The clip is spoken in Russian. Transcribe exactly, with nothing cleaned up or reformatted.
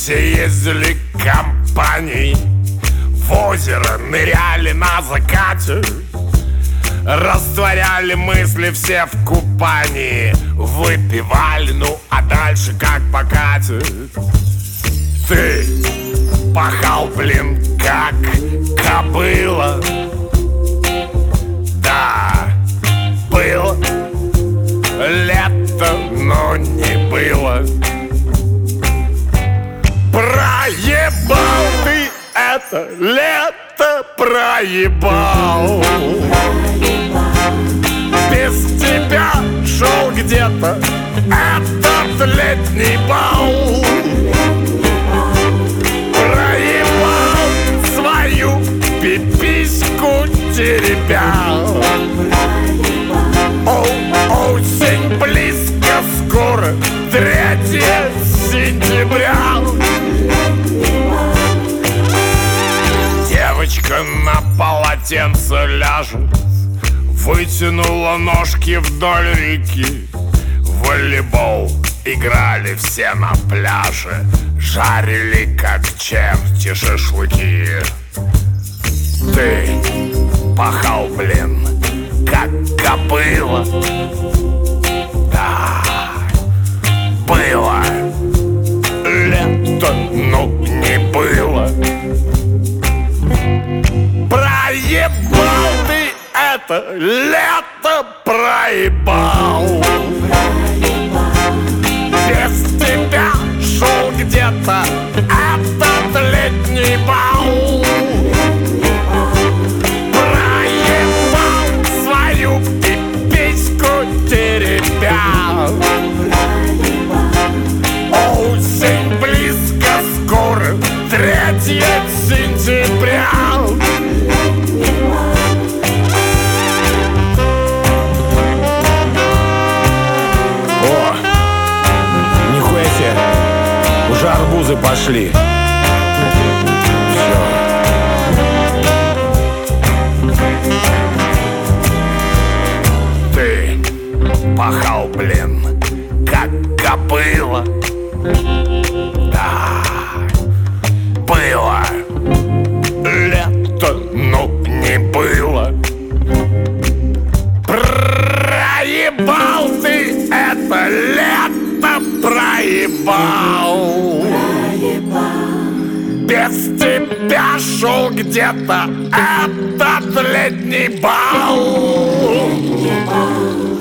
Все ездили компанией, в озеро ныряли на закате, растворяли мысли все в купании, выпивали, ну а дальше как покатит. Ты пахал, блин, как кобыла. Да, было лето, но не было. Проебал ты это лето, проебал. Без тебя шел где-то этот летний бал. Проебал свою пипиську теребя. О, осень близко, скоро третье сентября. Девочка на полотенце ляжет, вытянула ножки вдоль реки. В волейбол играли все на пляже, жарили как черти шашлыки. Ты пахал, блин, как кобыла. Да, было лето, но не было. Проебал ты это лето, проебал. Без тебя шел где-то этот летний бал. Проебал свою пипиську теребя. Осень близко, скоро третье сентября. О, нихуя себе, уже арбузы пошли. Все. Ты пахал, блин, как кобыла. Да, было лето, но не было. Проебал ты это лето, проебал. Без тебя шел где-то этот летний бал.